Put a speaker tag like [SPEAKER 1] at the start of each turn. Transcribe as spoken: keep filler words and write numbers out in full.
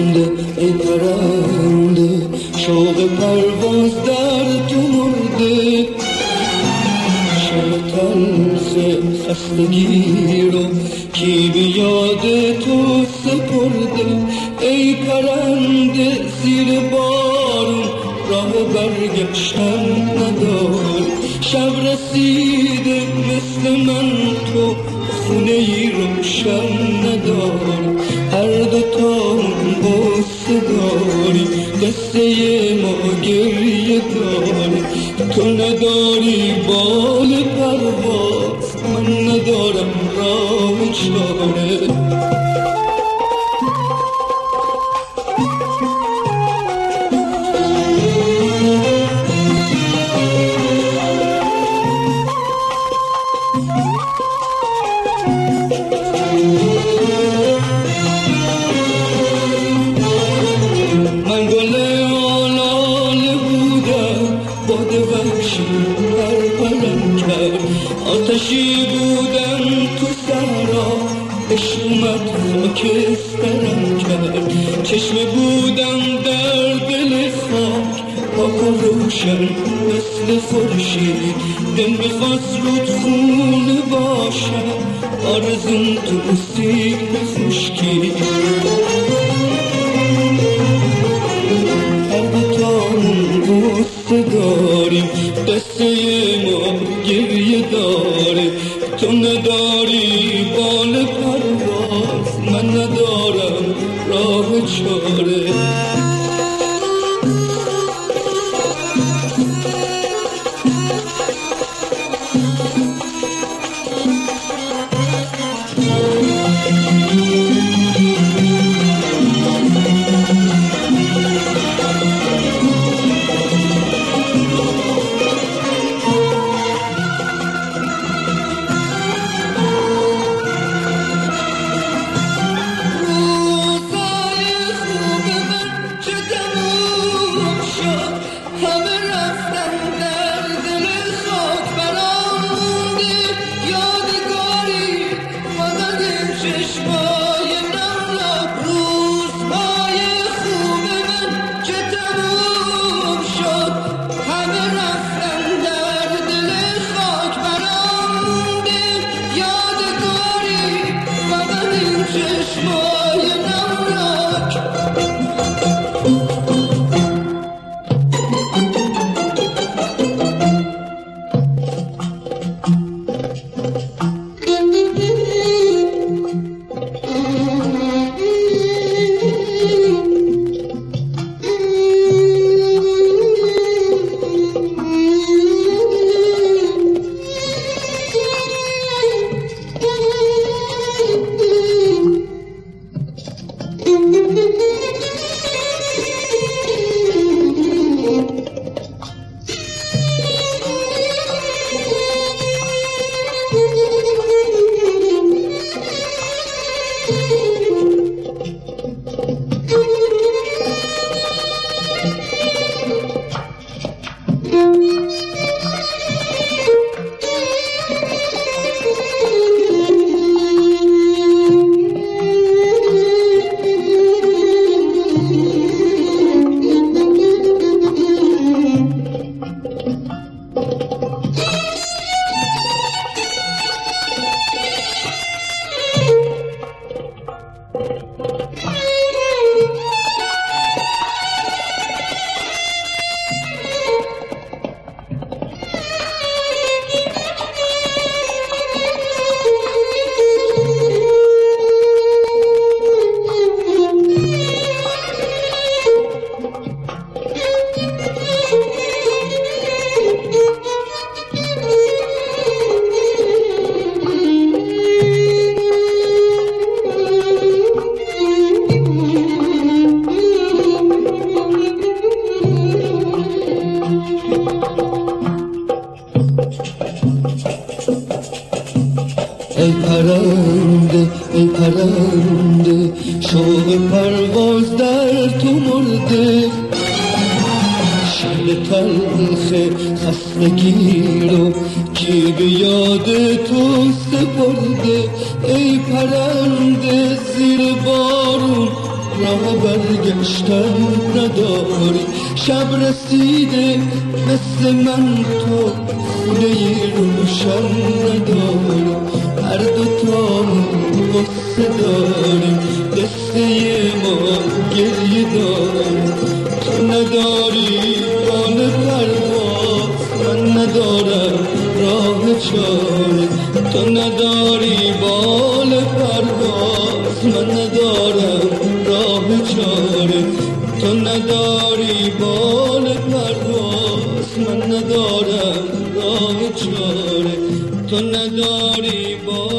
[SPEAKER 1] پرنده ای پرنده شوق پرواز در تو مرده شب تلخ خستگی رو کی به یاد تو سپرده ای پرنده زیر بارون راه برگشتن ندار شب رسیده مثل من تو خونه ای روشن ندار هر دوتامون قصه داری قصه ما گریه داری تو نداری بال پرواز من ندارم راه چاره من گل آلاله بودم باد وحشی پرپرم کرد آتشی بودم تو صحرا عشق اومد خاکسترم کرد چشمه بودم در دل خاک پاک و روشن مثل خورشید دل میخواست رود خونه باشم آرزوم تو سیب خشکی قصه داریم قصه ما گریه داره تو نداری بال پرواز من ندارم راه چاره ای پرنده ای پرنده شوق پرواز در تو مرده شب تلخ خستگی رو کی به یاد تو سپرده ای پرنده زیر بارون راه برگشتن نداری. شب رسیده مثل من تو خونه روشن نداری. هر دوتا غصه داریم قصه ما گریه داریم. تو نداری بال پرواز من ندارم راه چاره. تو نداری بال پرواز من ندارم راه چاره. تو نداری بال پرواز من ندارم راه چاره. تو نداری بال